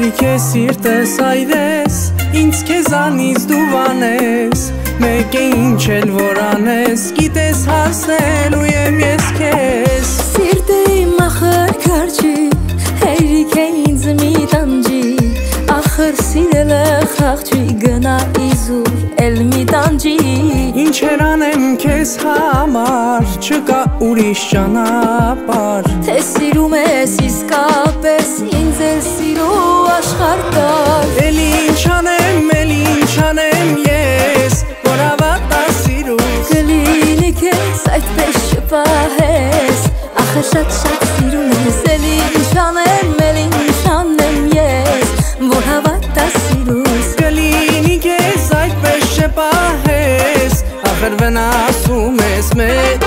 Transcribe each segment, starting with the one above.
Հերիք է սիրտս այրես, ինձ քեզանից դու վանես, մեկ է ինչ էլ որ անես, գիտես հասնելու եմ ես քեզ։ Սիրտը իմ ախր քարջի, հերիք է ինձ մի տանջի, ախր սիրելը խաղջի, գնա իզուր էլ մի տանջի։ Ինչեր անեմ քեզ համար, չկա ուրիշ ճանապարհ, թե սիրում ես իսկապես, ինձ էլ սիրու աշխարհ կար։ Էլ ինչ անեմ ես, որ հավատա սիրուս, կլինի քեզ այդպես չպահես, ախր շատ սիրում ես։ Էլ ինչ անեմ ես, որ հավատա սիրուս, կլինի քեզ այդպես չպահես, ախր վնասում ես մեծ։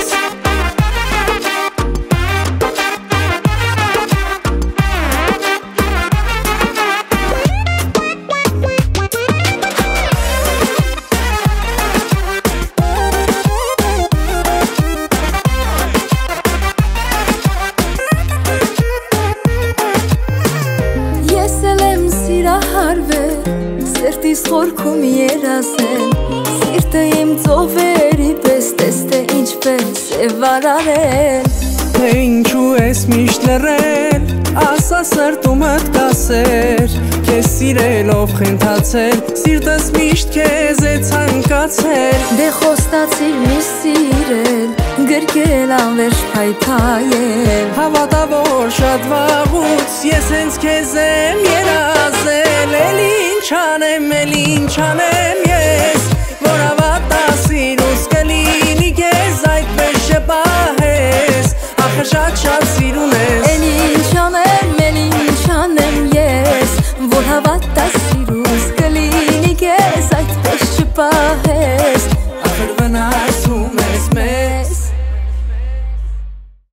Սերտիս խորքում երազեն, սիրտը իմ ծովերի պես, տեստե ինչպես է վարարել։ Թե ինչու ես միշտ լռել, ասա սրտումդ կասեր, քեզ սիրելով խենթացել, սիրտս միշտ քեզ է ցանկացել։ Դե խոստացիր միշտ սիրել, գրկել անվերջ փայփայել, Հավատա որ շատ վաղուց ես հենց քեզ եմ երազել։ Էլ ինչ անեմ ես, որ հավատա սիրուս, կլինի քեզ այդպես չպահես, ախր շատ սիրում ես։ Էլ ինչ անեմ ես, որ հավատա սիրուս, կլինի քեզ այդպես չպահես,